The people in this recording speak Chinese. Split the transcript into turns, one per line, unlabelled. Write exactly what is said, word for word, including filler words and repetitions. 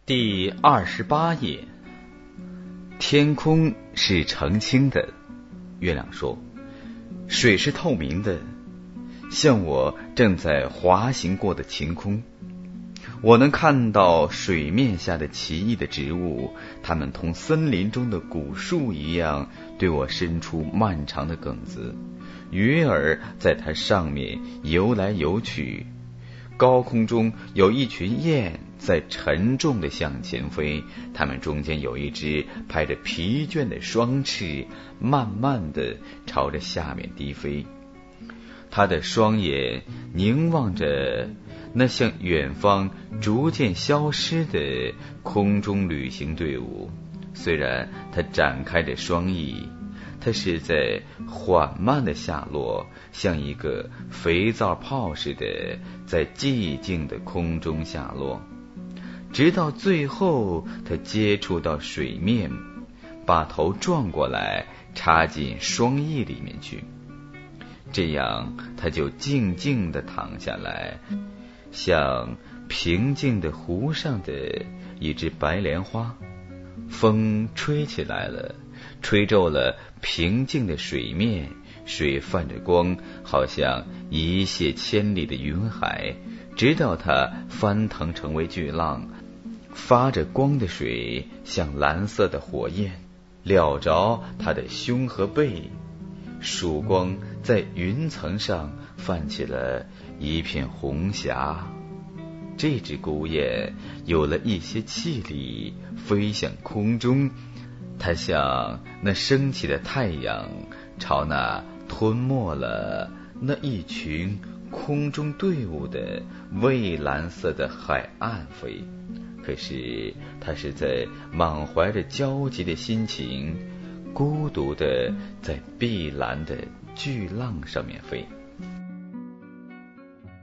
第二十八页。天空是澄清的，月亮说，水是透明的，像我正在滑行过的晴空。我能看到水面下的奇异的植物，它们同森林中的古树一样，对我伸出漫长的梗子。鱼儿在它上面游来游去，高空中有一群雁在沉重地向前飞，它们中间有一只拍着疲倦的双翅，慢慢地朝着下面低飞。它的双眼凝望着那向远方逐渐消失的空中旅行队伍。虽然它展开着双翼，它是在缓慢的下落，像一个肥皂泡似的在寂静的空中下落，直到最后它接触到水面，把头转过来插进双翼里面去。这样它就静静地躺下来，像平静的湖上的一只白莲花。风吹起来了，吹皱了平静的水面，水泛着光，好像一泻千里的云海，直到它翻腾成为巨浪。发着光的水像蓝色的火焰，燎着它的胸和背，曙光在云层上泛起了一片红霞。这只孤雁有了一些气力，飞向空中，它像那升起的太阳，朝那吞没了那一群空中队伍的蔚蓝色的海岸飞。可是它是在满怀着焦急的心情，孤独地在碧蓝的巨浪上面飞。